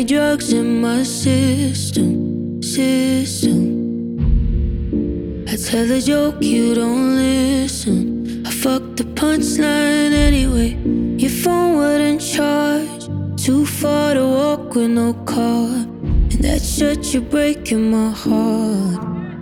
drugs in my system. I tell a joke, you don't listen. I fucked the punchline anyway. Your phone wouldn't charge. Too far to walk with no car. And that shit, you're breaking my heart.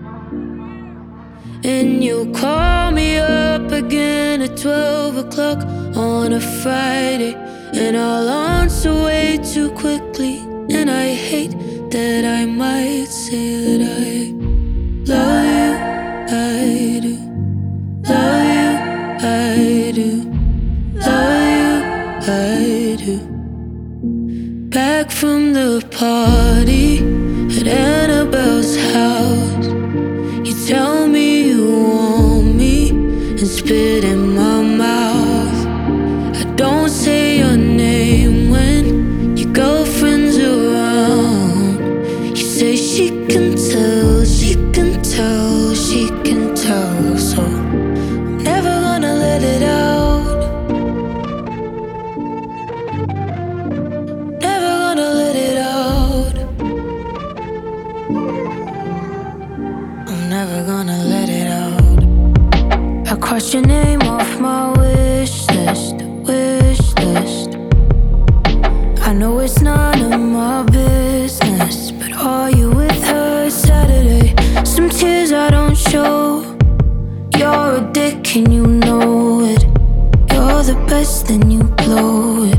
And you call me up again at 12 o'clock on a Friday, and I'll answer way too quickly. And I hate that I might say that I love you, I do. Love you, I do. Love you, I do. Back from the party at Annabelle's house, you tell me you want me and spit in my mouth. I don't say your name when your girlfriend's around. You say she can tell, she can tell, she can tell. So I'm never gonna let it out. Never gonna let it out. I'm never gonna let it out. I crossed your name off my wish list, wish list. I know it's none of my business, but are you with her Saturday? Some tears I don't show. You're a dick and you know it. You're the best and you blow it.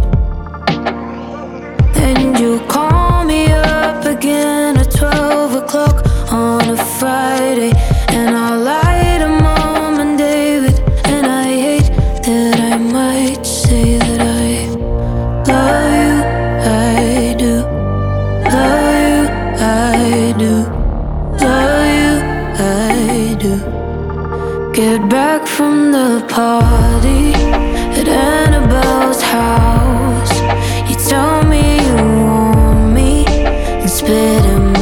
And you call me up again at 12 o'clock on a Friday, and I'll lie to Mom and David. And I hate that I might say that I love you, I do. Love you, I do. Love you, I do. Get back from the party at Annabelle's house. You tell me you want me and spit in